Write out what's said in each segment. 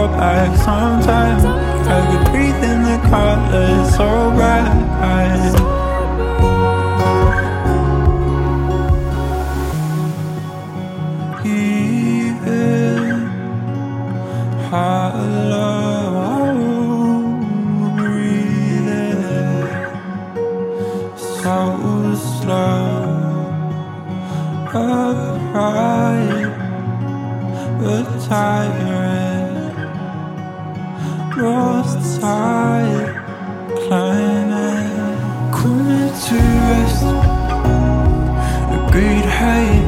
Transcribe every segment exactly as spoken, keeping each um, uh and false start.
claw back sometime. I could breathe in the colors so bright. Even hollow, breathing so slow, upright but tired, lost sight, climbing, coming to rest, a great height,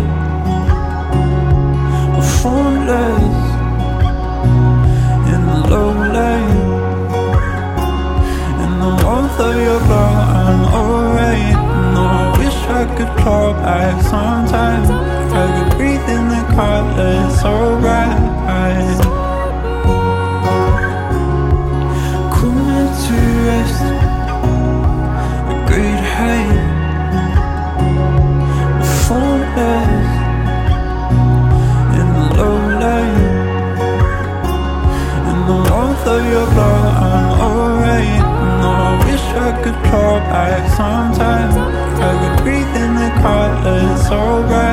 formless in the low lane, in the warmth of your glow, I'm alright. No, I wish I could claw back sometime. I could breathe in the colors so bright. Coming to rest, a great height, formless in the low lane, in the warmth of your glow, I'm alright. No, I wish I could claw back sometime. I could breathe in the colors so bright.